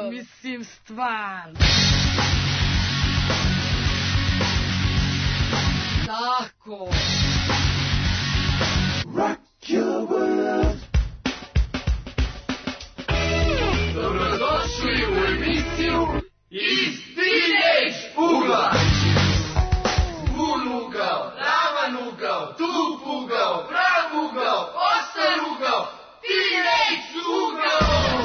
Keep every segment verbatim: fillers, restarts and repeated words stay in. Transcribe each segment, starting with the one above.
mislim, stvarno. Tako. Rock your world. Dobrodošli u emisiju Iz Teenage ugla. Bun ugao, ravan ugao, tup ugao, prav ugao, oštar ugao, Teenage ugao.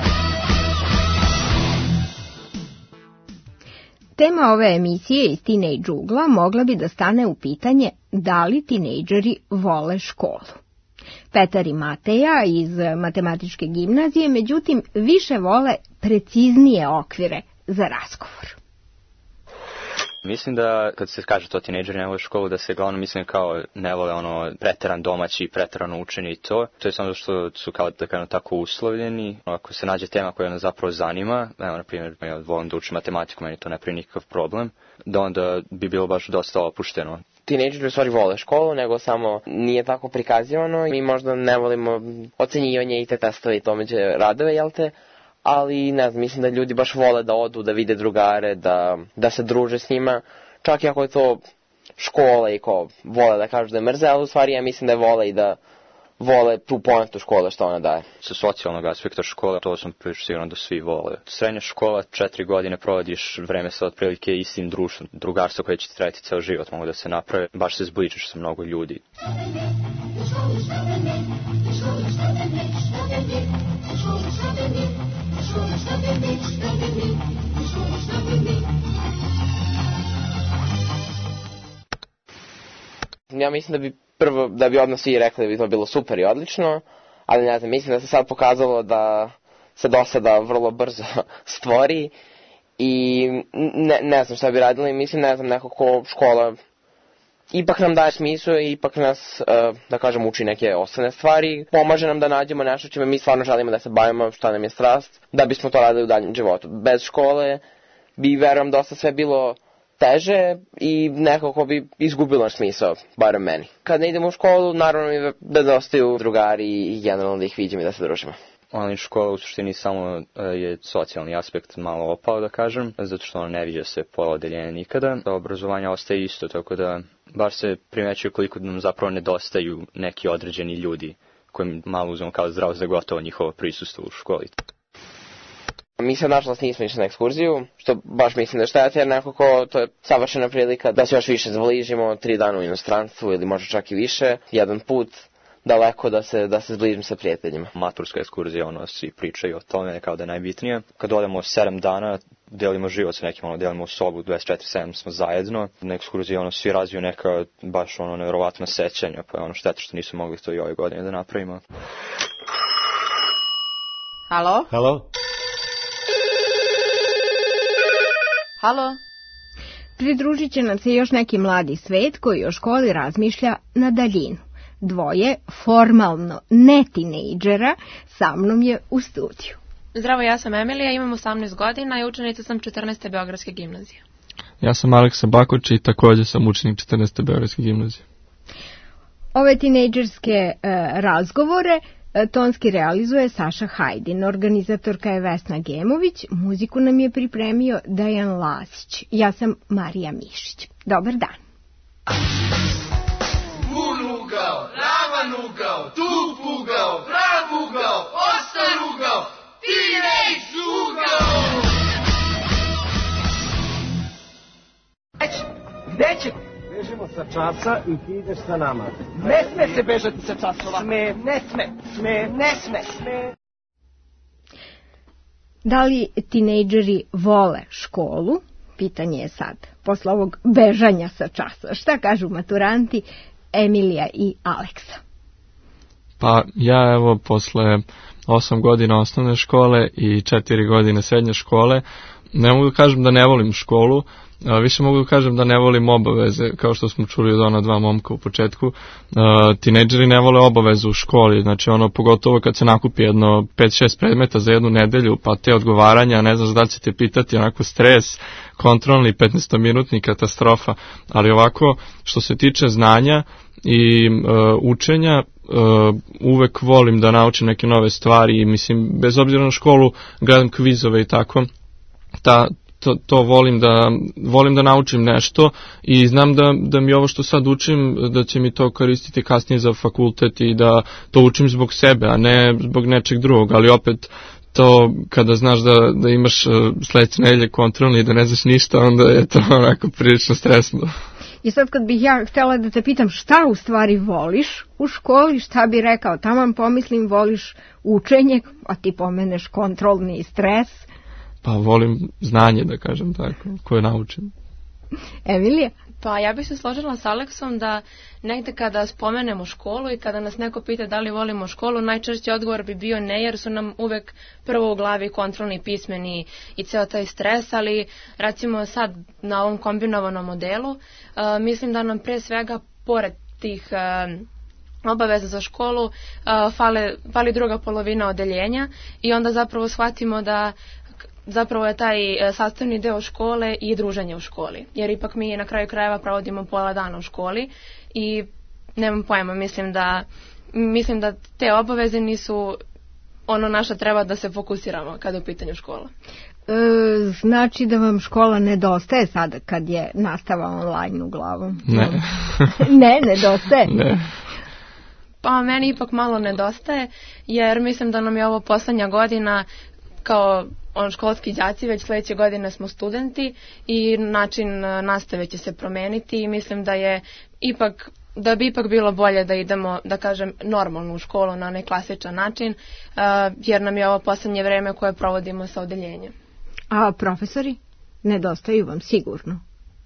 Tema ove emisije Iz Teenage ugla mogla bi da stane u pitanje da li tinejdžeri vole školu. Petar i Mateja iz matematičke gimnazije, međutim, više vole preciznije okvire za razgovor. Mislim da kad se kaže to tinejdžeri ne vole školu, da se glavno mislim kao ne vole ono preteran domaći, preterano učenje i to. To je samo što su kao da kažem tako uslovljeni. Ako se nađe tema koja nas zapravo zanima, evo na primjer ja volim da učim matematiku, meni to ne pravi nikakav problem, da onda bi bilo baš dosta opušteno. Tinejdžeri u stvari vole školu, nego samo nije tako prikazivano. Mi možda ne volimo ocenjivanje i te testove i to među radove, jel te? Ali ne znam, mislim da ljudi baš vole da odu, da vide drugare, da, da se druže s njima. Čak i ako je to škola i ko vole da kažu da je mrze, ali u stvari ja mislim da je vole i da vole tu poantu škole što ona daje. Sa socijalnog aspekta škole, to sam prilično siguran da svi vole. Srednja škola, četiri godine provodiš vreme sa otprilike istim društvom. Drugarstvo koje će ti trajati ceo život mogu da se naprave. Baš se zbližiš sa mnogo ljudi. Ja mislim da bi prvo, da bi odmah svi rekli da bi to bilo super i odlično, ali ne znam, mislim da se sad pokazalo da se dosada vrlo brzo stvori i ne, ne znam šta bi radili, mislim, ne znam, nekako škola ipak nam daje smisao i ipak nas, da kažem, uči neke osnovne stvari, pomaže nam da nađemo nešto čime mi stvarno želimo da se bavimo, šta nam je strast, da bismo to radili u daljem životu. Bez škole bi, verujem, dosta sve bilo teže i nekako bi izgubilo smisao, barem meni. Kad ne idemo u školu, naravno mi da dostaju drugari i generalno da ih vidim i da se družimo. Online škola u suštini samo je socijalni aspekt malo opao, da kažem, zato što ono ne viđa se pola odeljenja nikada. Obrazovanje ostaje isto, tako da bar se primećuje koliko nam zapravo nedostaju neki određeni ljudi koji malo uzmemo kao zdravo za gotovo njihovo prisustvo u školi. Mi sad nažalost nismo išli na ekskurziju, što baš mislim da štete, jer nekako to je savršena prilika da se još više zbližimo, tri dana u inostranstvu ili možda čak i više, jedan put daleko da se, da se zbližim sa prijateljima. Maturska ekskurzija, ono, svi pričaju o tome kao da je najbitnije. Kad odemo sedam dana, delimo život sa nekim, ono, delimo sobu, dvadeset četiri sedam smo zajedno. Na ekskurziji, ono, svi razviju neka baš, ono, nevjerovatna sećanja, pa je ono šteta što nismo mogli to i ove godine da napravimo. Halo? Halo? Halo? Pridružit će nam se još neki mladi svet koji o školi razmišlja na daljinu. Dvoje formalno ne tinejdžera sa mnom je u studiju. Zdravo, ja sam Emilija, imam osamnaest godina i učenica sam četrnaeste Beogradske gimnazije. Ja sam Aleksa Bakoč i također sam učenik četrnaeste Beogradske gimnazije. Ove tinejdžerske e, razgovore e, tonski realizuje Saša Hajdin, organizatorka je Vesna Gemović, muziku nam je pripremio Dejan Lasić. Ja sam Marija Mišić. Dobar dan. Bun ugao, ravan ugao, tup ugao, prav ugao, oštar ugao, Teenage ugao. Gde će? Bežimo sa časa i ti ideš sa nama. Ne sme se bežati sa časova. Sme, ne sme, sme, ne sme, sme. Da li tinejdžeri vole školu? Pitanje je sad, posle ovog bežanja sa časa. Šta kažu maturanti Emilija i Aleksa? Pa ja evo posle osam godina osnovne škole i četiri godine srednje škole ne mogu da kažem da ne volim školu, a više mogu da kažem da ne volim obaveze, kao što smo čuli od ona dva momka u početku. A, tinejdžeri ne vole obavezu u školi, znači ono pogotovo kad se nakupi jedno pet šest predmeta za jednu nedelju, pa te odgovaranja, ne znaš da li će te pitati, onako stres, kontrolni petnaestominutni, katastrofa, ali ovako što se tiče znanja i uh, učenja. Uh, uvek volim da naučim neke nove stvari i mislim, bez obzira na školu, gledam kvizove i tako, ta, to, to volim da, volim da naučim nešto i znam da, da mi ovo što sad učim, da će mi to koristiti kasnije za fakultet i da to učim zbog sebe, a ne zbog nečeg drugog, ali opet to kada znaš da, da imaš uh, sledeće nedelje kontrolni i da ne znaš ništa, onda je to onako prilično stresno. I sad kad bih ja htjela da te pitam šta u stvari voliš u školi, šta bi rekao? Taman pomislim voliš učenje, a ti pomeneš kontrolni stres. Pa volim znanje, da kažem tako, koje naučim. Emilija? Pa ja bih se složila s Aleksom da negde kada spomenemo školu i kada nas neko pita da li volimo školu, najčešći odgovor bi bio ne, jer su nam uvek prvo u glavi kontrolni, pismeni i ceo taj stres, ali recimo sad na ovom kombinovanom modelu, uh, mislim da nam pre svega pored tih uh, obaveza za školu uh, fale, fali druga polovina odeljenja i onda zapravo shvatimo da zapravo je taj sastavni deo škole i druženje u školi. Jer ipak mi na kraju krajeva provodimo pola dana u školi i nemam pojma, mislim da, mislim da te obaveze nisu ono na što treba da se fokusiramo kada je u pitanju škola. E, znači da vam škola nedostaje sada kad je nastava online u glavu? Ne. ne, nedostaje? Ne. Pa meni ipak malo nedostaje, jer mislim da nam je ovo poslednja godina kao on školski đaci, već sledeće godine smo studenti i način nastave će se promeniti i mislim da je ipak, da bi ipak bilo bolje da idemo, da kažem, normalno u školu na onaj klasičan način, uh, jer nam je ovo poslednje vreme koje provodimo sa odeljenjem. A profesori? Nedostaju vam sigurno.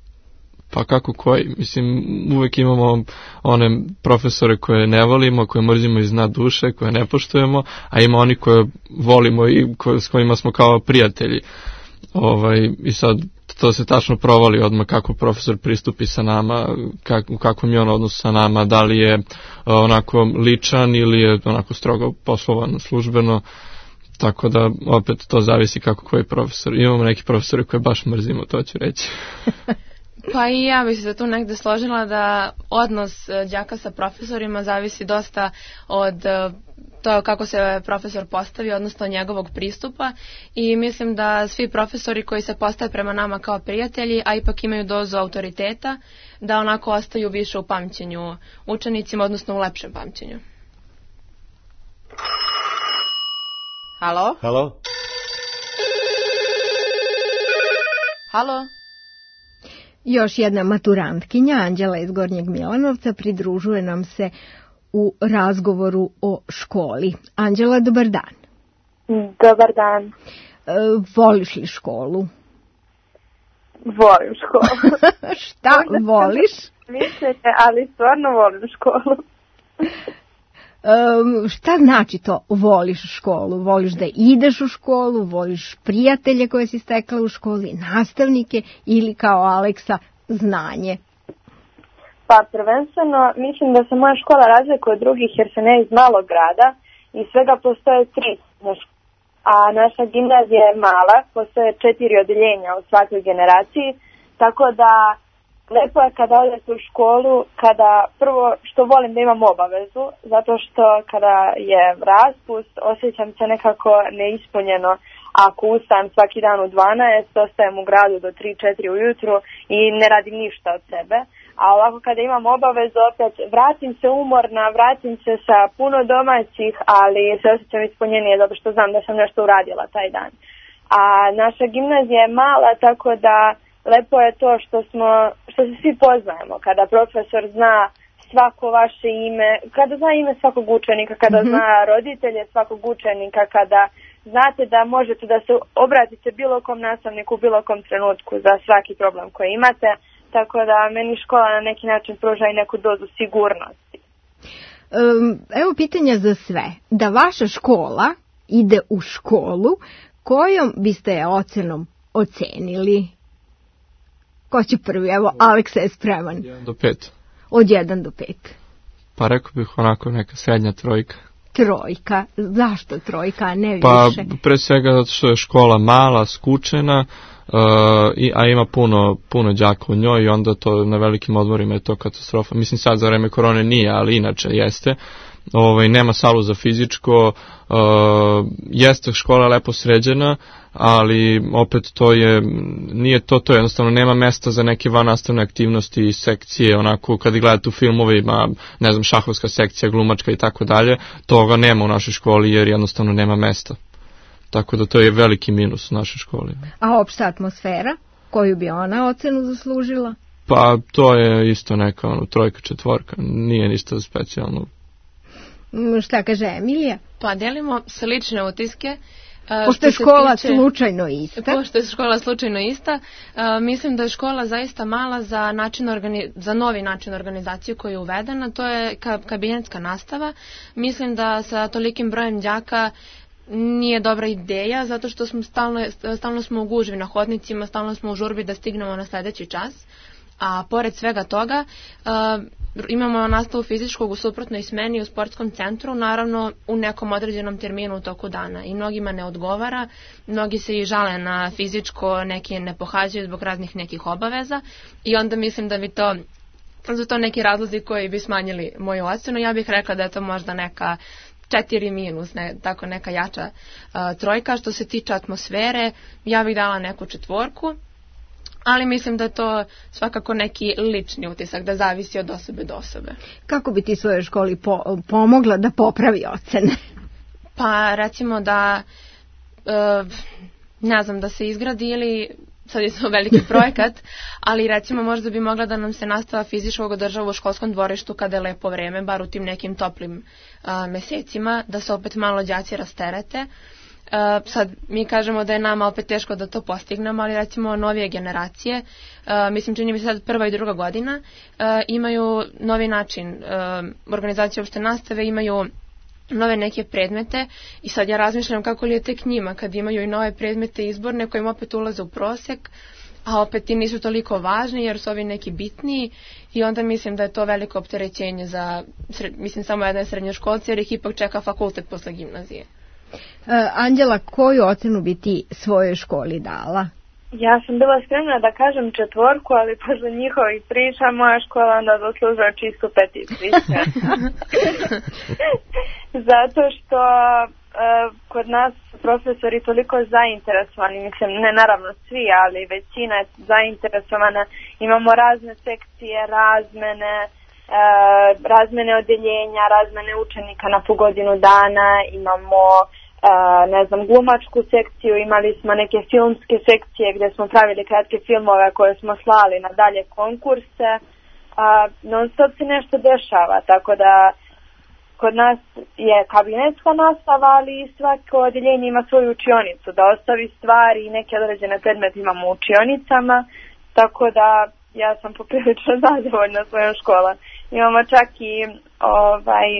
Pa kako koji? Mislim, uvek imamo one profesore koje ne volimo, koje mrzimo iz dna duše, koje ne poštujemo, a ima oni koje volimo i ko, s kojima smo kao prijatelji. Ovaj, I sad to se tačno provali odmah kako profesor pristupi sa nama, kak, u kakvom je on odnosu sa nama, da li je onako ličan ili je onako strogo poslovan službeno. Tako da opet to zavisi kako koji profesor. Imamo neki profesori koje baš mrzimo, to ću reći. Pa i ja bih se tu negde složila da odnos đaka sa profesorima zavisi dosta od to kako se profesor postavi, odnosno njegovog pristupa i mislim da svi profesori koji se postave prema nama kao prijatelji, a ipak imaju dozu autoriteta, da onako ostaju više u pamćenju učenicima, odnosno u lepšem pamćenju. Halo? Halo? Halo? Još jedna maturantkinja, Anđela iz Gornjeg Milanovca, pridružuje nam se u razgovoru o školi. Anđela, dobar dan. Dobar dan. E, voliš li školu? Volim školu. Šta voliš? Mislite, ali stvarno volim školu. Um, šta znači to voliš školu? Voliš da ideš u školu, voliš prijatelje koje si stekla u školi, nastavnike ili kao Aleksa znanje? Pa prvenstveno mislim da se moja škola razlikuje od drugih jer se ne iz malog grada i svega postoje tri, a naša gimnazija je mala, postoje četiri odeljenja u svakoj generaciji, tako da lepo je kada odete u školu, kada prvo što volim da imam obavezu, zato što kada je raspust osjećam se nekako neispunjeno ako ustajem svaki dan u dvanaest, ostajem u gradu do tri četiri ujutru i ne radim ništa od sebe. A ovako kada imam obavezu opet vratim se umorna, vratim se sa puno domaćih, ali se osjećam ispunjenije zato što znam da sam nešto uradila taj dan. A naša gimnazija je mala, tako da lepo je to što smo, što se svi poznajemo, kada profesor zna svako vaše ime, kada zna ime svakog učenika, kada mm-hmm. zna roditelje svakog učenika, kada znate da možete da se obratite bilo kom nastavniku u bilo kom trenutku za svaki problem koji imate, tako da meni škola na neki način pruža i neku dozu sigurnosti. Um, evo pitanja za sve. Da vaša škola ide u školu, kojom biste je ocenom ocenili? Ko će prvi? Evo, Aleksa je spreman. Od jedan do pet. Od jedan do pet. Pa rekao bih onako neka srednja trojka. trojka? Zašto trojka, a ne više? Pa pre svega zato što je škola mala, skučena, uh, i, a ima puno, puno đaka u njoj i onda to na velikim odmorima je to katastrofa. Mislim sad za vreme korone nije, ali inače jeste. Ovaj, nema salu za fizičko, uh, jeste škola lepo sređena, ali opet to je, nije to, to jednostavno nema mesta za neke vannastavne aktivnosti i sekcije, onako kad gledate u filmovima, ne znam, šahovska sekcija, glumačka i tako dalje, toga nema u našoj školi jer jednostavno nema mesta. Tako da to je veliki minus u našoj školi. A opšta atmosfera? Koju bi ona ocenu zaslužila? Pa to je isto neka ono, trojka, četvorka, nije ništa specijalno. Šta kaže Emilija? Pa delimo slične utiske. Pošto je škola tiče, slučajno ista. Pošto je škola slučajno ista, uh, mislim da je škola zaista mala za, način organi, za novi način organizacije koji je uvedena, to je ka, kabinetska nastava. Mislim da sa tolikim brojem đaka nije dobra ideja, zato što smo stalno, stalno smo u gužvi na hodnicima, stalno smo u žurbi da stignemo na sledeći čas. A pored svega toga, uh, imamo nastavu fizičkog u suprotnoj smeni u sportskom centru, naravno u nekom određenom terminu u toku dana. I mnogima ne odgovara, mnogi se i žale na fizičko, neki ne pohađaju zbog raznih nekih obaveza i onda mislim da bi to, su to neki razlozi koji bi smanjili moju ocenu. Ja bih rekla da je to možda neka četiri minus, ne, tako neka jača uh, trojka. Što se tiče atmosfere, ja bih dala neku četvorku. Ali mislim da je to svakako neki lični utisak, da zavisi od osobe do osobe. Kako bi ti svojoj školi po, pomogla da popravi ocene? Pa recimo da, e, ne znam, da se izgradi ili, sad je to veliki projekat, ali recimo možda bi mogla da nam se nastava fizičkog održava u školskom dvorištu kada je lepo vreme, bar u tim nekim toplim a, mesecima, da se opet malo đaci rasterete. Uh, sad mi kažemo da je nama opet teško da to postignemo, ali recimo novije generacije, uh, mislim čini mi se sad prva i druga godina, uh, imaju novi način uh, organizacije opšte nastave, imaju nove neke predmete i sad ja razmišljam kako li je tek njima kad imaju i nove predmete izborne kojim opet ulaze u prosek, a opet ti nisu toliko važni jer su ovi neki bitniji i onda mislim da je to veliko opterećenje za, mislim samo jedne srednjoškolce jer ih ipak čeka fakultet posle gimnazije. Uh, Anđela, koju ocenu bi ti svojoj školi dala? Ja sam bila spremna da kažem četvorku, ali posle njihovih priča moja škola onda zaslužuje čistu peticu. Zato što uh, kod nas profesori toliko zainteresovani, mislim ne naravno svi, ali većina je zainteresovana, imamo razne sekcije, razmene, uh, razmene odeljenja, razmene učenika na po godinu dana, imamo Uh, ne znam, glumačku sekciju, imali smo neke filmske sekcije gdje smo pravili kratke filmove koje smo slali na dalje konkurse, uh, non stop se nešto dešava, tako da kod nas je kabinetska nastava, ali svako odeljenje ima svoju učionicu, da ostavi stvari i neke određene predmete imamo u učionicama, tako da ja sam poprilično zadovoljna svojom školom. Imamo čak i ovaj,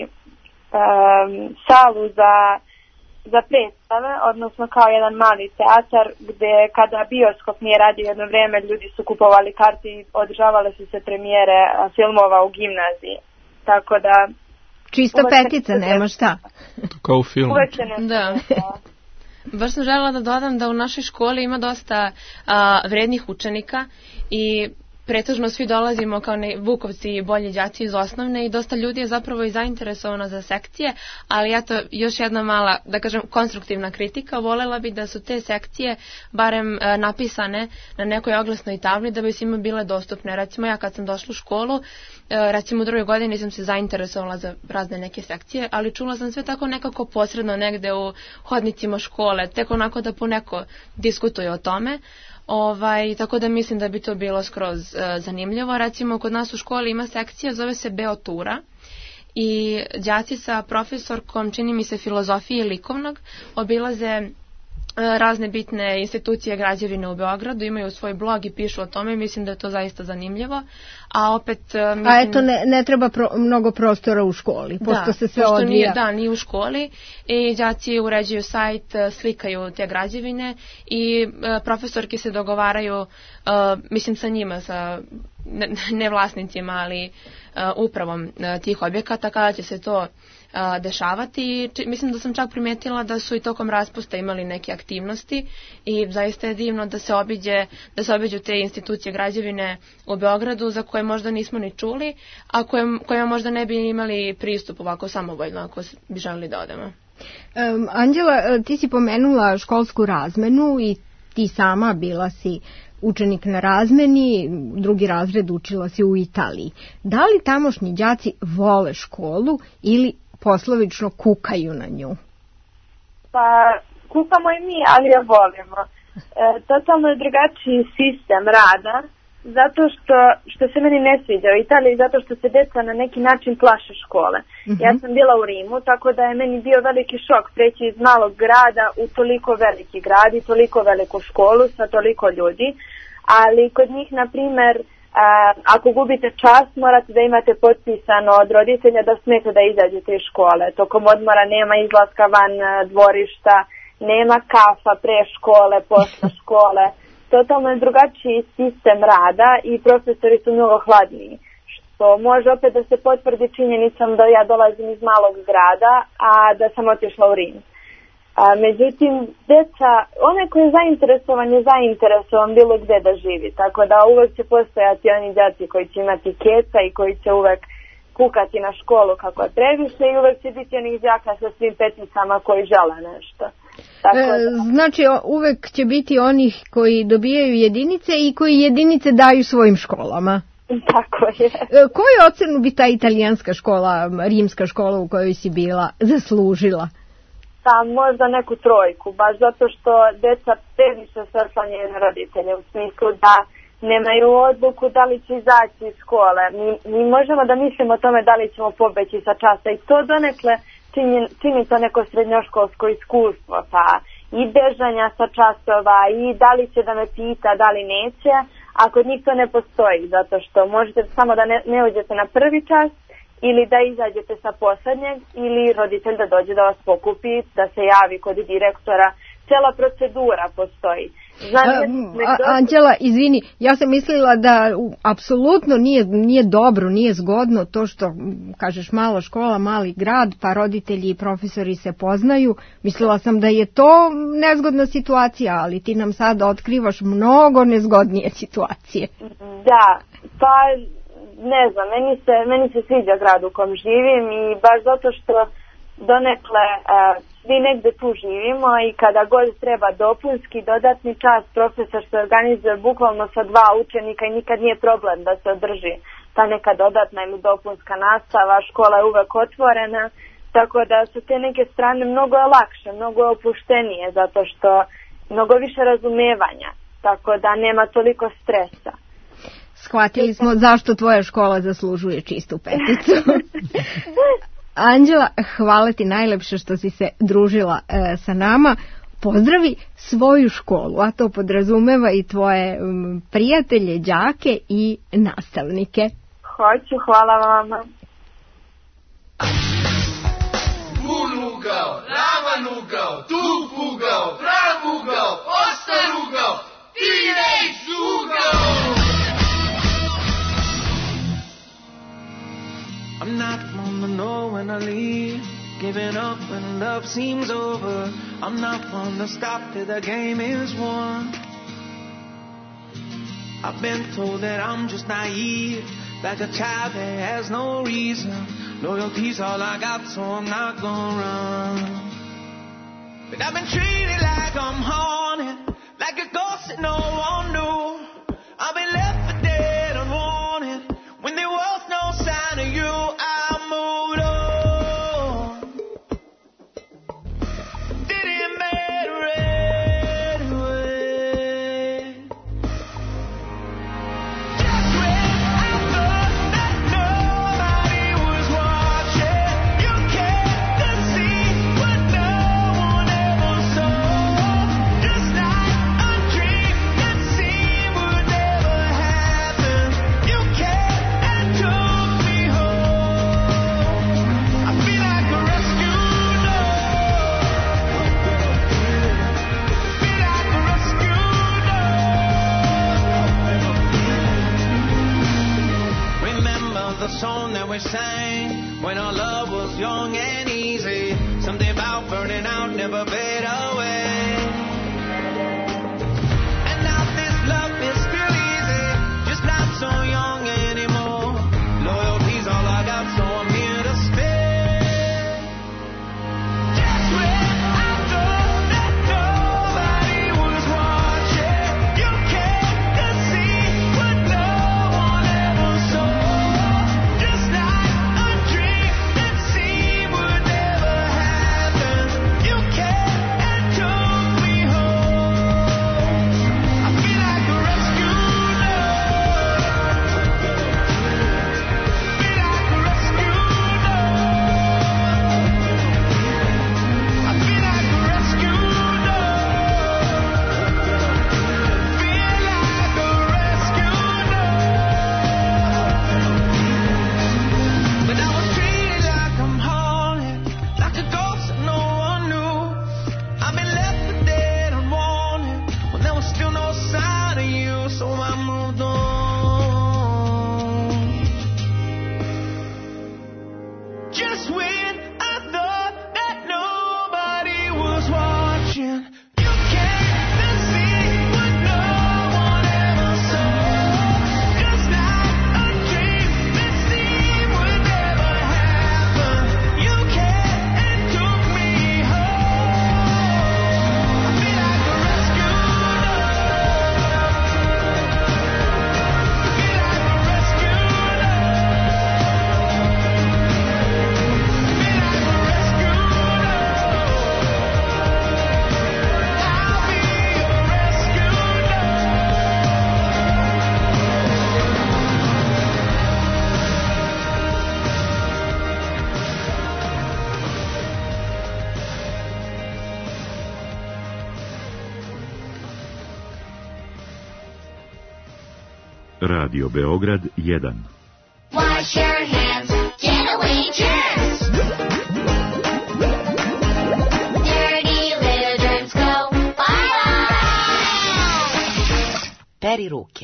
um, salu za za predstave, odnosno kao jedan mali teatar gdje kada bioskop nije radio jedno vrijeme, ljudi su kupovali karte i održavale su se premijere filmova u gimnaziji. Tako da... Čista petica, nema šta. Kao u filmu. Uvek se ne da. Baš sam želela da dodam da u našoj školi ima dosta a, vrednih učenika i pretežno svi dolazimo kao ne, vukovci i bolji đaci iz osnovne i dosta ljudi je zapravo i zainteresovano za sekcije, ali eto još jedna mala, da kažem, konstruktivna kritika, volela bi da su te sekcije barem e, napisane na nekoj oglasnoj tabli da bi svima bile dostupne. Recimo ja kad sam došla u školu, e, recimo u drugoj godini sam se zainteresovala za razne neke sekcije, ali čula sam sve tako nekako posredno negde u hodnicima škole, tek onako da poneko diskutuje o tome. Ovaj, tako da mislim da bi to bilo skroz uh, zanimljivo. Recimo, kod nas u školi ima sekcija, zove se Beotura i đaci sa profesorkom, čini mi se, filozofije i likovnog, obilaze razne bitne institucije građevine u Beogradu, imaju svoj blog i pišu o tome i mislim da je to zaista zanimljivo. A opet... Mislim, a eto, ne, ne treba pro, mnogo prostora u školi, pošto da, se sve pošto odvija. Nije, da, nije u školi i đaci uređuju sajt, slikaju te građevine i uh, profesorki se dogovaraju, uh, mislim sa njima, sa ne, ne vlasnicima, ali uh, upravom uh, tih objekata, kada će se to uh, dešavati. Či, mislim da sam čak primetila da su i tokom raspusta imali neke aktivnosti i zaista je divno da se obiđe, da se obiđu te institucije građevine u Beogradu za koje možda nismo ni čuli, a koje, kojima možda ne bi imali pristup ovako samovoljno ako bi želeli da odemo. Um, Anđela, ti si pomenula školsku razmenu i ti sama bila si učenik na razmeni, drugi razred učila si u Italiji. Da li tamošnji đaci vole školu ili poslovično kukaju na nju? Pa, kukamo i mi, ali je volimo. E, totalno je drugačiji sistem rada, zato što, što se meni ne sviđa u Italiji, zato što se deca na neki način plaše škole. Uh-huh. Ja sam bila u Rimu, tako da je meni bio veliki šok preći iz malog grada u toliko veliki grad i toliko veliku školu sa toliko ljudi, ali kod njih, na primer, a, ako gubite čas, morate da imate potpisano od roditelja da smete da izađete iz škole. Tokom odmora nema izlaska van dvorišta, nema kafa pre škole, posle škole. Totalno je drugačiji sistem rada i profesori su mnogo hladniji, što može opet da se potvrdi činjenicom da ja dolazim iz malog grada, a da sam otišla u Rim. A, međutim, deca, onaj koji je zainteresovan je zainteresovan bilo gde da živi, tako da uvek će postojati oni đaci koji će imati keca i koji će uvek kukati na školu kako previše i uvek će biti onih đaka sa svim petnicama koji žele nešto. Tako da. E, znači uvek će biti onih koji dobijaju jedinice i koji jedinice daju svojim školama. Tako je. E, koju ocenu bi ta italijanska škola, rimska škola u kojoj si bila, zaslužila? Pa možda neku trojku, baš zato što deca previše se oslanjaju na roditelje, u smislu da nemaju odluku da li će izaći iz škole. Mi, mi možemo da mislimo o tome da li ćemo pobeći sa časa i to donekle čini, čini to neko srednjoškolsko iskustvo, pa i bežanja sa časova i da li će da me pita, da li neće, a kod njih to ne postoji, zato što možete samo da ne, ne uđete na prvi čas ili da izađete sa poslednjeg ili roditelj da dođe da vas pokupi, da se javi kod direktora. Cela procedura postoji. Anđela, izvini, ja sam mislila da apsolutno nije, nije dobro, nije zgodno to što, kažeš, mala škola, mali grad, pa roditelji i profesori se poznaju. Mislila sam da je to nezgodna situacija, ali ti nam sada otkrivaš mnogo nezgodnije situacije. Da, pa ne znam, meni se, meni se sviđa grad u kom živim i baš zato što donekle uh, svi negde tu živimo i kada god treba dopunski dodatni čas, profesor se organizuje bukvalno sa dva učenika i nikad nije problem da se održi ta neka dodatna ili dopunska nastava, škola je uvek otvorena, tako da su te neke strane mnogo je lakše, mnogo je opuštenije, zato što mnogo više razumevanja, tako da nema toliko stresa. Shvatili smo zašto tvoja škola zaslužuje čistu peticu. Anđela, hvala ti najlepše što si se družila e, sa nama. Pozdravi svoju školu, a to podrazumeva i tvoje m, prijatelje, đake i nastavnike. Hoću, hvala vama. Bun ugao, ravan ugao, tup ugao, prav ugao, ostar ugao, Teenage ugao! I'm not one to know when I leave, giving up when love seems over. I'm not one to stop till the game is won. I've been told that I'm just naive, like a child that has no reason. Loyalty's all I got, so I'm not gonna run. But I've been treated like I'm haunted, like a ghost that no one knew. I've been left for dead unwanted, when there was no sign of you. I moved on. Didn't matter anyway. Just when I thought that nobody was watching, you came to see what no one ever saw. Just like a dream that was the song that we sang when our love was young and easy. Something about burning out never fade away. And now this love is still easy, just not so young anymore. Loyalty's all I got, so I'm here to stay. Just when I thought that nobody was watching, you came to see what no one ever saw. Just like a dream that seemed would never happen, you came and took me home. I feel like a rescue dog. Feel like a rescue dog. I feel like a rescue dog. Feel like a rescue dog. But I was treated like I'm haunted, like a ghost that no one knew. I've been left for dead unwanted, when there was still no sign of you, so I moved on. Just when I thought that nobody was watching, you came to see what no one ever saw. Just like a dream that seemed would never happen, you came and took me home. I feel like a rescue dog. Feel like a rescue dog. Feel like a rescue dog. I'll be your rescue dog. Radio Beograd jedan. Wash your hands, get away germs. Dirty little germs go bye-bye. Peri ruke.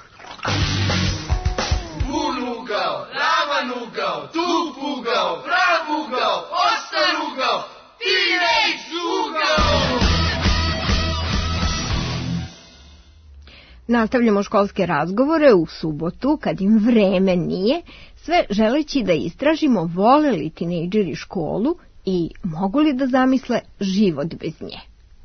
Gul ugao, ravan ugao, dug ugao, prav ugao, ostar ugao, teenage ugao. Nastavljamo školske razgovore u subotu, kad im vreme nije, sve želeći da istražimo vole li tinejdžeri školu i mogu li da zamisle život bez nje.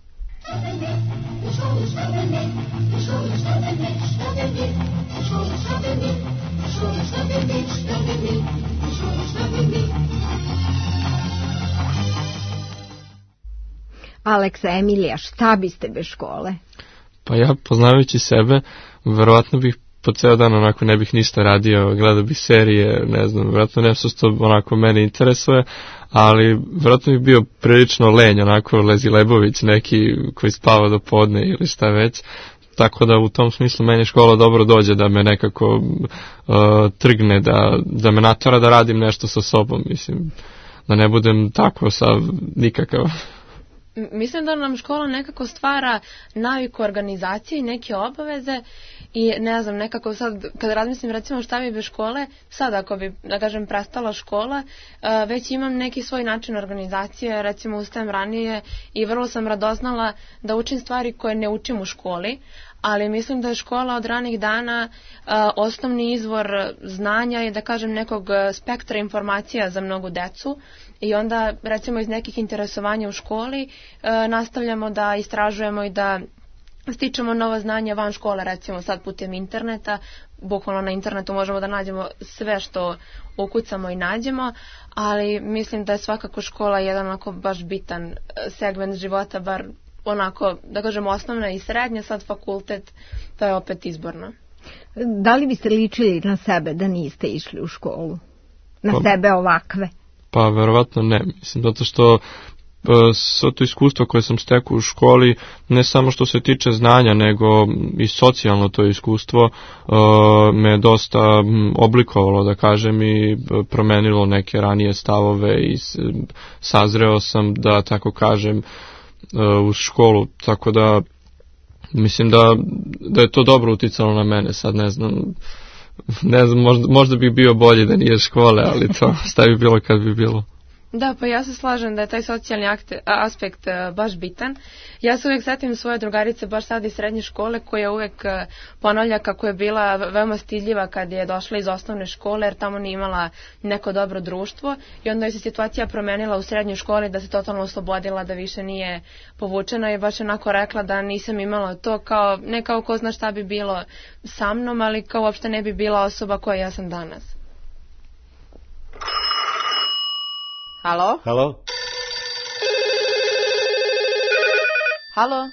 Aleksa, Emilija, šta biste bez škole? Pa ja, poznavajući sebe, verovatno bih po ceo dan onako ne bih ništa radio, gledao bih serije, ne znam, verovatno nešto što onako mene interesuje, ali verovatno bih bio prilično lenj, onako Lezi Lebović neki koji spava do podne ili šta već, tako da u tom smislu meni škola dobro dođe da me nekako uh, trgne, da, da me natora da radim nešto sa sobom, mislim, da ne budem tako sav nikakav. Mislim da nam škola nekako stvara naviku organizacije i neke obaveze i ne znam, nekako sad kad razmislim recimo šta bi bez škole, sad ako bi, da kažem, prestala škola, već imam neki svoj način organizacije, recimo ustajem ranije i vrlo sam radoznala da učim stvari koje ne učim u školi, ali mislim da je škola od ranih dana uh, osnovni izvor znanja i da kažem nekog spektra informacija za mnogu decu. I onda, recimo, iz nekih interesovanja u školi e, nastavljamo da istražujemo i da stičemo nova znanja van škole, recimo sad putem interneta. Bukvalno na internetu možemo da nađemo sve što ukucamo i nađemo, ali mislim da je svakako škola jedan onako baš bitan segment života, bar onako, da kažem, osnovna i srednja, sad fakultet, to je opet izborno. Da li biste ličili na sebe da niste išli u školu? Na pa... sebe ovakve? Pa verovatno ne, mislim, zato što sve to iskustvo koje sam stekao u školi, ne samo što se tiče znanja, nego i socijalno to iskustvo me dosta oblikovalo, da kažem, i promenilo neke ranije stavove i sazreo sam, da tako kažem, u školu, tako da mislim da, da je to dobro uticalo na mene, sad ne znam ne znam, možda, možda bi bio bolji da nije škole, ali to šta bi bilo kad bi bilo. Da, pa ja se slažem da je taj socijalni akte, aspekt uh, baš bitan. Ja se uvijek setim svoje drugarice baš sad iz srednje škole koja uvijek uh, ponavlja kako je bila veoma stidljiva kad je došla iz osnovne škole jer tamo nije imala neko dobro društvo i onda je se situacija promenila u srednjoj školi da se totalno oslobodila, da više nije povučena i baš onako rekla da nisam imala to kao, ne kao ko zna šta bi bilo sa mnom, ali kao uopšte ne bi bila osoba koja ja sam danas. Halo? Halo? Halo?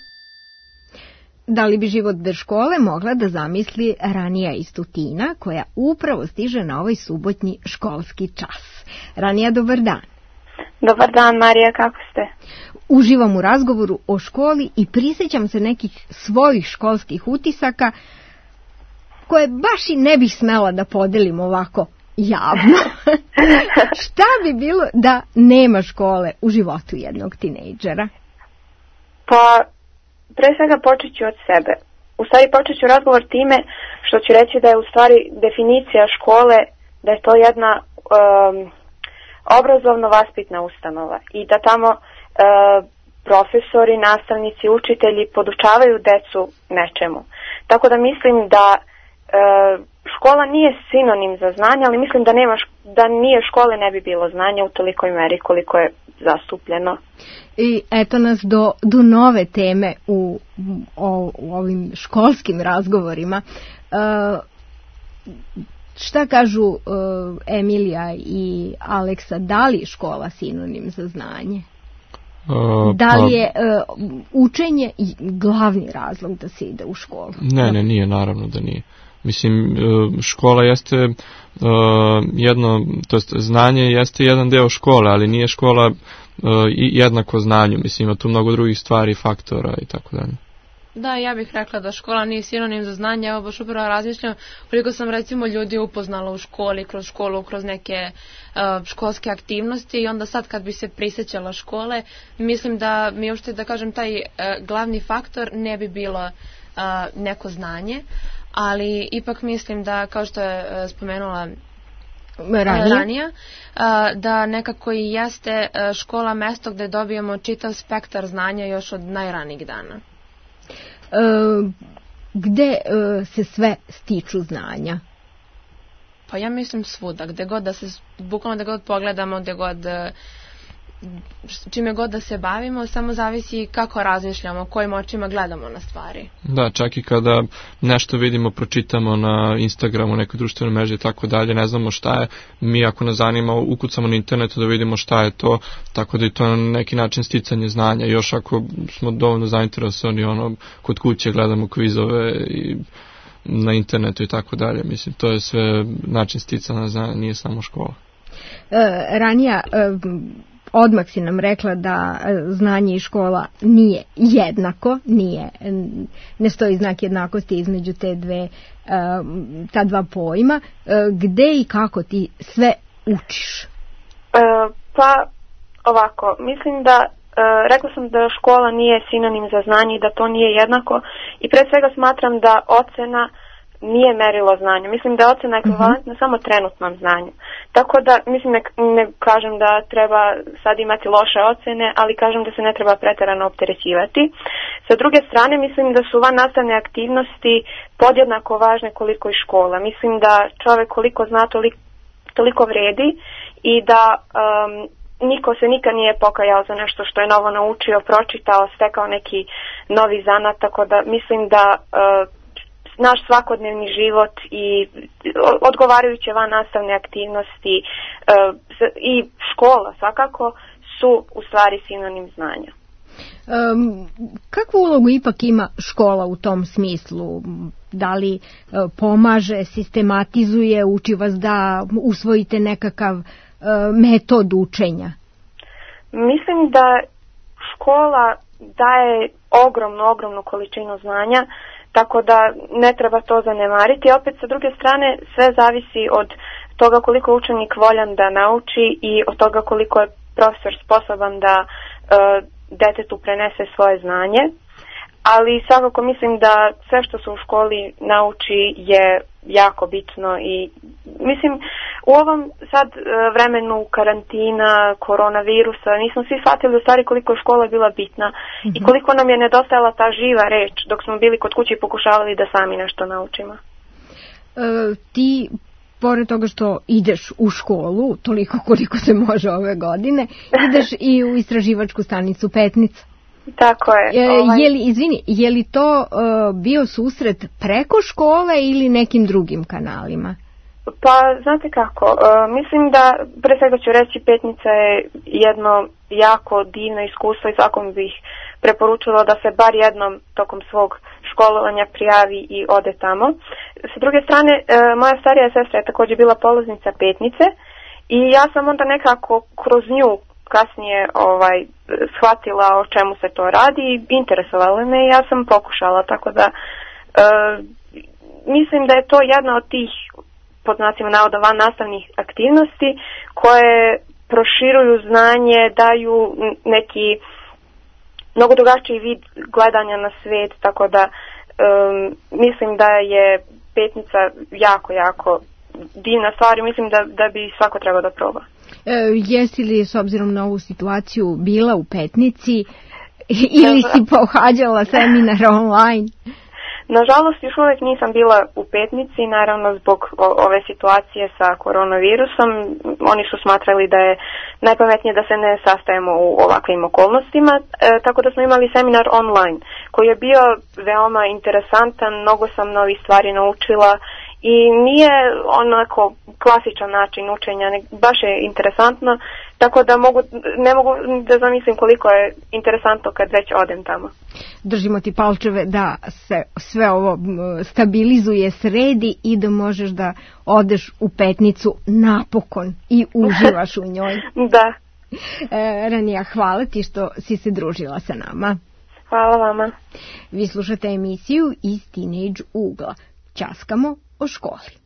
Da li bi život bez škole mogla da zamisli Ranija iz Tutina, koja upravo stiže na ovaj subotnji školski čas? Ranija, dobar dan. Dobar dan, Marija, kako ste? Uživam u razgovoru o školi i prisjećam se nekih svojih školskih utisaka koje baš i ne bih smela da podelim ovako javno. Šta bi bilo da nema škole u životu jednog tinejdžera? Pa, pre svega počet ću od sebe. U stvari počet ću razgovor time što ću reći da je u stvari definicija škole, da je to jedna um, obrazovno-vaspitna ustanova i da tamo uh, profesori, nastavnici, učitelji podučavaju decu nečemu. Tako da mislim da uh, škola nije sinonim za znanje, ali mislim da nema, da nije škole ne bi bilo znanja u tolikoj meri koliko je zastupljeno. I eto nas do, do nove teme u, o, u ovim školskim razgovorima. Uh, šta kažu uh, Emilija i Aleksa, da li je škola sinonim za znanje? Uh, da li je uh, učenje glavni razlog da se ide u školu? Ne, ne, nije, naravno da nije. Mislim, škola jeste uh, jedno, to jest znanje jeste jedan deo škole, ali nije škola uh, jednako znanju. Mislim, ima tu mnogo drugih stvari, faktora i tako dalje. Da, ja bih rekla da škola nije sinonim za znanje. Evo baš upravo razmišljam koliko sam recimo ljudi upoznala u školi, kroz školu, kroz neke uh, školske aktivnosti i onda sad kad bi se prisjećala škole, mislim da mi uopšte da kažem taj uh, glavni faktor ne bi bilo uh, neko znanje. Ali ipak mislim da, kao što je spomenula ranije, ranija, da nekako i jeste škola mesto gde dobijemo čitav spektar znanja još od najranijih dana. E, gde e, se sve stiču znanja? Pa ja mislim svuda, gde god da se, bukvalno da god pogledamo, gde god, čime god da se bavimo, samo zavisi kako razmišljamo, kojim očima gledamo na stvari. Da, čak i kada nešto vidimo, pročitamo na Instagramu, nekoj društvenoj mreži i tako dalje, ne znamo šta je, mi ako nas zanima, ukucamo na internetu da vidimo šta je to, tako da je to na neki način sticanje znanja. Još ako smo dovoljno zainteresovani, ono, kod kuće gledamo kvizove i na internetu i tako dalje. Mislim, to je sve način sticanja znanja, nije samo škola. E, ranija, e, odmah si nam rekla da znanje i škola nije jednako, nije, ne stoji znak jednakosti između te dve, ta dva pojma. Gde i kako ti sve učiš? E, pa ovako, mislim da, e, rekla sam da škola nije sinonim za znanje i da to nije jednako i pre svega smatram da ocena nije merilo znanja. Mislim da je ocena ekvivalentna uh-huh. samo trenutnom znanju. Tako da, mislim, ne, ne kažem da treba sad imati loše ocene, ali kažem da se ne treba preterano opterećivati. Sa druge strane, mislim da su van nastavne aktivnosti podjednako važne koliko i škola. Mislim da čovjek koliko zna, toliko, toliko vredi i da um, niko se nikad nije pokajao za nešto što je novo naučio, pročitao, stekao neki novi zanat, tako da mislim da uh, naš svakodnevni život i odgovarajuće van nastavne aktivnosti e, i škola svakako su u stvari sinonim znanja. Um, kakvu ulogu ipak ima škola u tom smislu? Da li e, pomaže, sistematizuje, uči vas da usvojite nekakav e, metod učenja? Mislim da škola daje ogromnu, ogromnu količinu znanja, tako da ne treba to zanemariti. Opet sa druge strane sve zavisi od toga koliko je učenik voljan da nauči i od toga koliko je profesor sposoban da uh, detetu prenese svoje znanje. ali svakako mislim da sve što se u školi nauči je jako bitno i mislim u ovom sad vremenu karantina, koronavirusa, nismo svi shvatili u stvari koliko je škola bila bitna mm-hmm. i koliko nam je nedostajala ta živa reč dok smo bili kod kuće i pokušavali da sami nešto naučimo. E, ti, pored toga što ideš u školu, toliko koliko se može ove godine, ideš i u istraživačku stanicu Petnica. Tako je. E, ovaj... je li, izvini, je li to uh, bio susret preko škole ili nekim drugim kanalima? Pa, znate kako, uh, mislim da, pre svega ću reći, Petnica je jedno jako divno iskustvo i svakom bih preporučila da se bar jednom tokom svog školovanja prijavi i ode tamo. Sa druge strane, uh, moja starija sestra je također bila polaznica Petnice i ja sam onda nekako kroz nju kasnije ovaj shvatila o čemu se to radi i interesovalo me i ja sam pokušala, tako da e, mislim da je to jedna od tih pod znacima navoda van nastavnih aktivnosti koje proširuju znanje, daju neki mnogo drugačiji vid gledanja na svijet, tako da e, mislim da je Petnica jako, jako divna stvar i mislim da, da bi svako trebao da proba. E, jesi li s obzirom na ovu situaciju bila u Petnici ili si pohađala seminar online? Nažalost, još uvijek nisam bila u Petnici, naravno zbog ove situacije sa koronavirusom. Oni su smatrali da je najpametnije da se ne sastajemo u ovakvim okolnostima, e, tako da smo imali seminar online koji je bio veoma interesantan, mnogo sam novih stvari naučila i nije onako klasičan način učenja, baš je interesantno, tako da mogu, ne mogu da zamislim koliko je interesantno kad već odem tamo. Držimo ti palčeve da se sve ovo stabilizuje, sredi i da možeš da odeš u Petnicu napokon i uživaš u njoj. Da. E, Ranija, hvala ti što si se družila sa nama. Hvala vama. Vi slušate emisiju iz Teenage ugla. Ćaskamo o školi.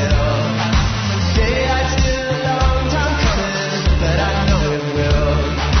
Day I still a long time coming, but I know it will.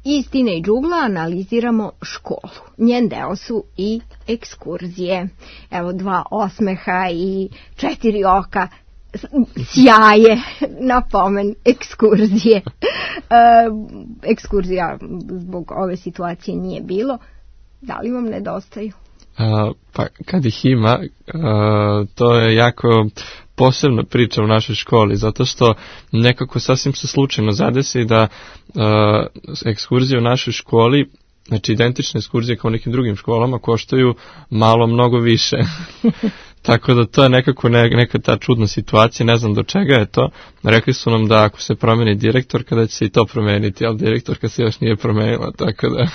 Iz Teenage ugla analiziramo školu. Njen deo su i ekskurzije. Evo dva osmeha i četiri oka sjaje na pomen ekskurzije. E, ekskurzija zbog ove situacije nije bilo. Da li vam nedostaju? Uh, pa kad ih ima, uh, to je jako posebna priča u našoj školi, zato što nekako sasvim se slučajno zadesi da uh, ekskurzije u našoj školi, znači identične ekskurzije kao u nekim drugim školama, koštaju malo mnogo više. Tako da to je nekako ne, neka ta čudna situacija, ne znam do čega je to. Rekli su nam da ako se promeni direktor, kada će se i to promeniti, ali direktorka se još nije promenila, tako da...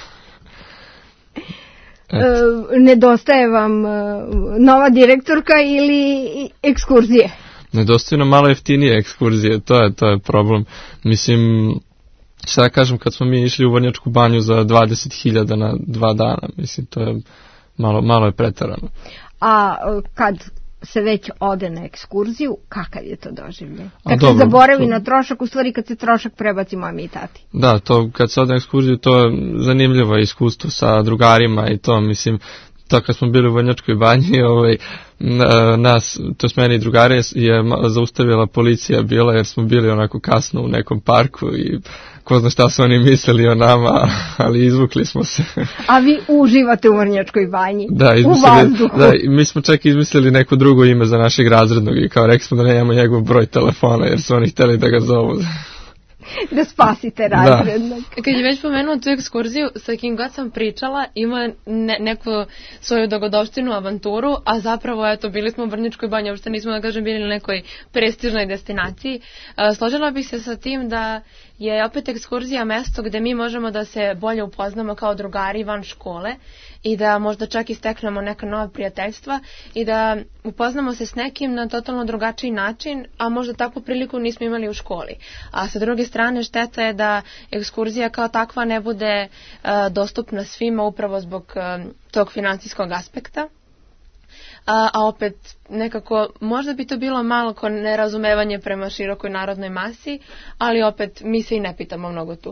E, nedostaje vam e, nova direktorka ili ekskurzije? Nedostaje nam malo jeftinije ekskurzije, to je, to je problem. Mislim, šta kažem, kad smo mi išli u Vrnjačku banju za dvadeset hiljada na dva dana, mislim, to je malo, malo je pretarano. A kad se već ode na ekskurziju, kakav je to doživljaj? Kad A, se dobro, zaboravi to... na trošak, u stvari kad se trošak prebaci mami i tati. Da, to kad se ode na ekskurziju, to je zanimljivo iskustvo sa drugarima i to, mislim, to kad smo bili u Vrnjačkoj banji, ovaj, nas, to s meni i drugari je zaustavila policija bila jer smo bili onako kasno u nekom parku i ko zna šta su oni mislili o nama, ali izvukli smo se. A vi uživate u Vrnjačkoj banji, da, u vazduhu. Da, mi smo čak izmislili neko drugo ime za našeg razrednog i kao rekli smo da nemamo njegov broj telefona jer su oni hteli da ga zovu. Da spasite razrednog. Da. Kad je već pomenuo tu ekskurziju, sa kim god sam pričala, ima ne, neku svoju dogodovštinu, avanturu, a zapravo, eto, bili smo u Vrnjačkoj banji, uopšte nismo, da kažem, bili na nekoj prestižnoj destinaciji. Složila bih se sa tim da je opet ekskurzija mesto gde mi možemo da se bolje upoznamo kao drugari van škole i da možda čak isteknemo neka nova prijateljstva i da upoznamo se s nekim na totalno drugačiji način, a možda takvu priliku nismo imali u školi. A sa druge strane, šteta je da ekskurzija kao takva ne bude uh, dostupna svima upravo zbog uh, tog finansijskog aspekta. A, a opet nekako možda bi to bilo malo ko nerazumevanje prema širokoj narodnoj masi, ali opet mi se i ne pitamo mnogo tu.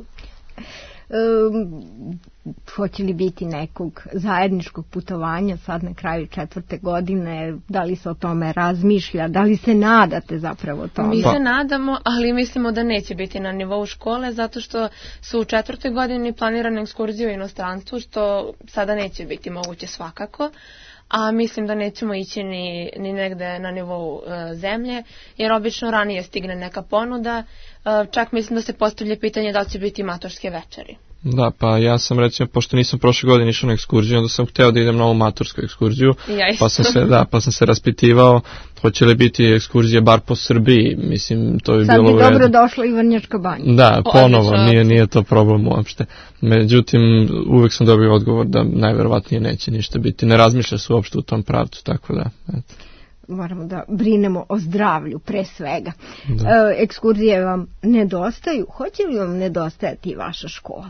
Um, hoće li biti nekog zajedničkog putovanja sad na kraju četvrte godine, da li se o tome razmišlja, da li se nadate zapravo tome? Mi se nadamo, ali mislimo da neće biti na nivou škole, zato što su u četvrtoj godini planirane ekskurzije u inostranstvu, što sada neće biti moguće svakako. A mislim da nećemo ići ni, ni negde na nivou e, zemlje, jer obično ranije stigne neka ponuda, e, čak mislim da se postavlja pitanje da li će biti maturske večeri. Da, pa ja sam recimo, pošto nisam prošle godine išao na ekskurziju, onda sam hteo da idem na ovu matursku ekskurziju, ja pa sam se, da, pa sam se raspitivao, hoće li biti ekskurzije bar po Srbiji, mislim, to bi sad bilo bi u redu. dobro došla i Vrnjačka banja. Da, ponovo, nije, nije to problem uopšte. Međutim, uvek sam dobio odgovor da najverovatnije neće ništa biti, ne razmišlja se uopšte u tom pravcu, tako da, eto. Moramo da brinemo o zdravlju pre svega. E, ekskurzije vam nedostaju, hoće li vam nedostajati vaša škola?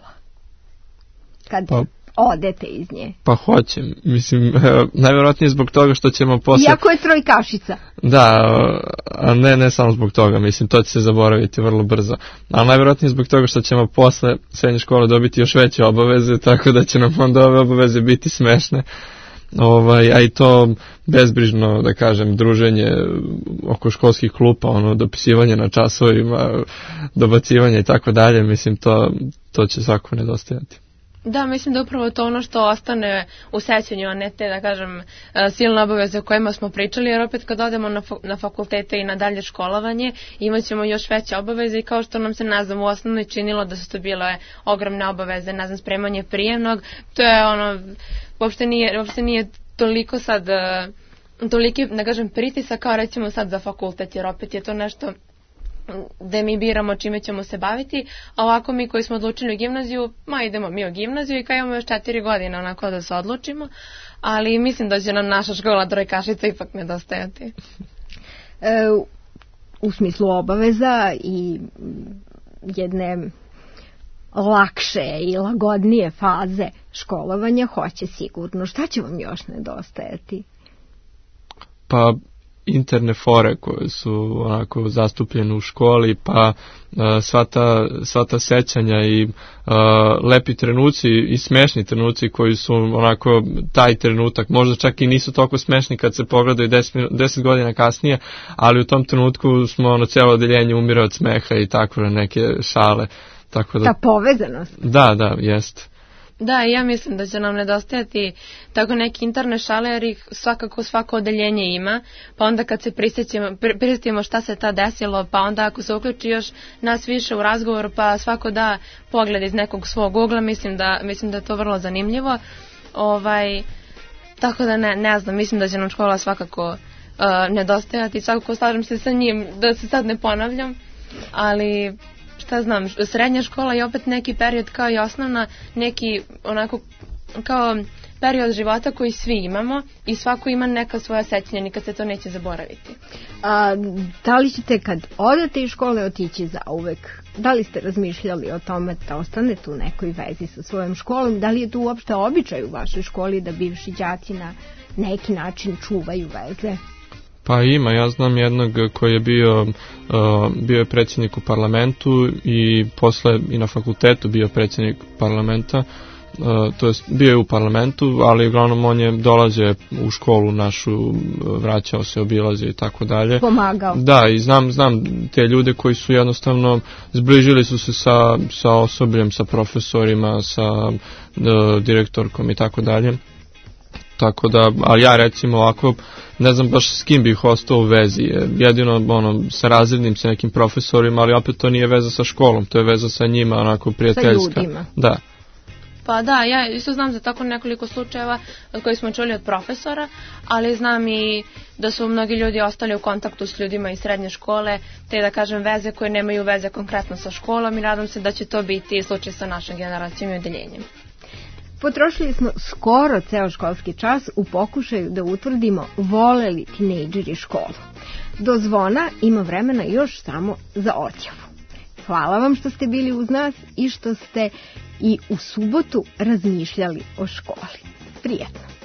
Kad pa, odete iz nje? Pa hoće, mislim, najverovatnije zbog toga što ćemo posle... Iako je trojkašica. Da, a ne, ne samo zbog toga, mislim, to će se zaboraviti vrlo brzo. Ali najverovatnije zbog toga što ćemo posle srednje škole dobiti još veće obaveze, tako da će nam onda ove obaveze biti smešne. Ovaj, a i to bezbrižno, da kažem, druženje oko školskih klupa, ono, dopisivanje na časovima, dobacivanje i tako dalje, mislim, to, to će svako nedostajati. Da, mislim da upravo to ono što ostane u sećanju, a ne te, da kažem, silne obaveze o kojima smo pričali, jer opet kad odemo na, na fakultete i na dalje školovanje, imat ćemo još veće obaveze i kao što nam se, ne znam, u osnovnoj činilo da su to bile ogromne obaveze, ne znam, spremanje prijemnog, to je ono, uopšte nije, uopšte nije toliko sad, toliki, da kažem, pritisak kao recimo sad za fakultet, jer opet je to nešto da mi biramo čime ćemo se baviti, a ovako mi koji smo odlučili u gimnaziju, ma idemo mi u gimnaziju i kao imamo još četiri godine onako da se odlučimo, ali mislim da će nam naša škola trojkašica ipak nedostajati. E, u smislu obaveza i jedne lakše i lagodnije faze školovanja hoće sigurno. Šta će vam još nedostajati? Pa interne fore koje su onako zastupljene u školi, pa uh, sva, ta, sva ta sećanja i uh, lepi trenuci i smešni trenuci koji su onako taj trenutak, možda čak i nisu toliko smešni kad se pogledaju deset, deset godina kasnije, ali u tom trenutku smo ono cijelo odeljenje umire od smeha i tako neke šale. Tako da, ta povezanost. Da, da, jest. Da, ja mislim da će nam nedostajati tako neke interne šale, jer ih svakako svako odeljenje ima, pa onda kad se prisjetimo šta se ta desilo, pa onda ako se uključi još nas više u razgovor, pa svako da pogled iz nekog svog ugla, mislim da, mislim da je to vrlo zanimljivo. Ovaj, tako da ne, ne znam, mislim da će nam škola svakako uh, nedostajati, svakako slažem se sa njim, da se sad ne ponavljam, ali šta znam, srednja škola je opet neki period kao i osnovna, neki onako kao period života koji svi imamo i svako ima neka svoja sećanja, nikad se to neće zaboraviti. A, da li ćete kad odete iz škole otići zauvek? Da li ste razmišljali o tome da ostanete u nekoj vezi sa svojom školom? Da li je to uopšte običaj u vašoj školi da bivši đaci na neki način čuvaju veze? Pa ima, ja znam jednog koji je bio, uh, bio je predsjednik u parlamentu i posle i na fakultetu bio predsjednik parlamenta, uh, to jest bio je u parlamentu, ali uglavnom on je dolazio u školu našu, vraćao se, obilazio i tako dalje. Pomagao. Da, i znam, znam te ljude koji su jednostavno zbližili su se sa, sa osobljem, sa profesorima, sa uh, direktorkom i tako dalje. Tako da, ali ja recimo ovako, ne znam baš s kim bih ostao u vezi, jedino ono, sa razrednim, sa nekim profesorima, ali opet to nije veza sa školom, to je veza sa njima, onako prijateljska. Sa ljudima. Da. Pa da, ja isto znam za tako nekoliko slučajeva koji smo čuli od profesora, ali znam i da su mnogi ljudi ostali u kontaktu s ljudima iz srednje škole, te da kažem veze koje nemaju veze konkretno sa školom i nadam se da će to biti slučaj sa našom generacijom i odeljenjem. Potrošili smo skoro ceo školski čas u pokušaju da utvrdimo vole li tinejdžeri školu. Do zvona ima vremena još samo za odjavu. Hvala vam što ste bili uz nas i što ste i u subotu razmišljali o školi. Prijetno!